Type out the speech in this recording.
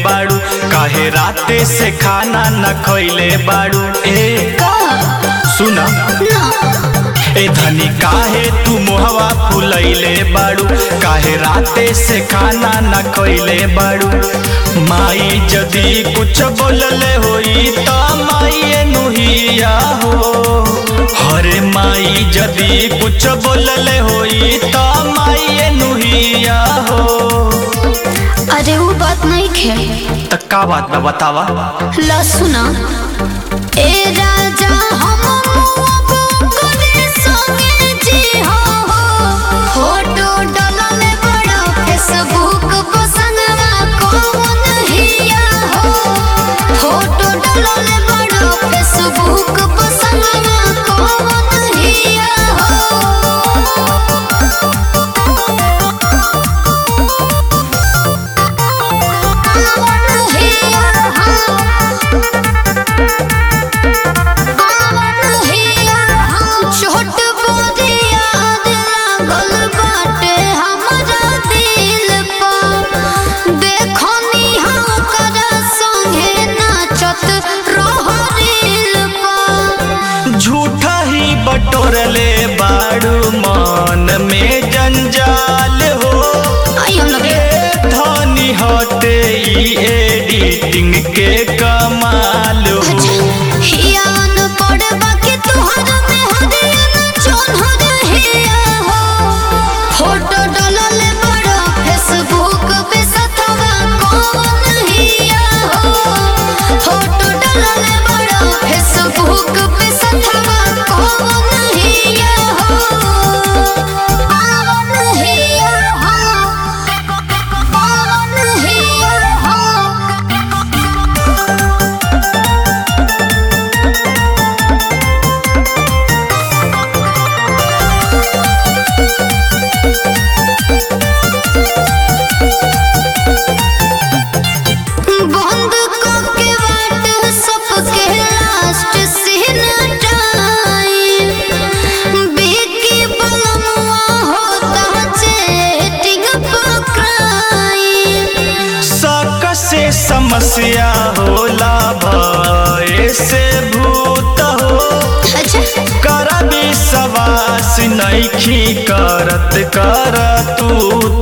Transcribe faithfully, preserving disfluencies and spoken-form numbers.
बाड़ू, काहे राते से खाना न खइले बाड़ू। ए सुना ए धनी काहे तू मुहवा फुलैले बाड़ू, काहे राते से खाना न खइले बाड़ू। माई जदी कुछ बोलले होई त माई नुहिया हो, हरे माई जदी कुछ बोलले होई त माई नुहिया हो। अरे वो बात नहीं खे त का बात बा बतावा। ला सुना ए राजा हम करे संगे जी हो, फोटो डालले बड़ा फेसबुक पसंदवा कौन हिया हो, फोटो डालले बड़ा फेसबुक पसंदवा कौन हिया हो। झूठा ही बटोरले बाड़ू मन में जंजाल हो, धनी हटे एडिटिंग के कमाल हो। फोटो डालले बड़ा फेसबुक पे सतवा कौन हिया हो, फोटो डालले बड़ा फेसबुक पे सतवा कौन हिया हो, कौन हिया हो, कौन हिया हो। बंद करके बाट सबके लास्ट सीन टाइम, बिकी बलमुआ होता चैटिंग पकड़ाई। शक से समस्या होला भय से भूत हो, कर विश्वास नइखी करत कर तू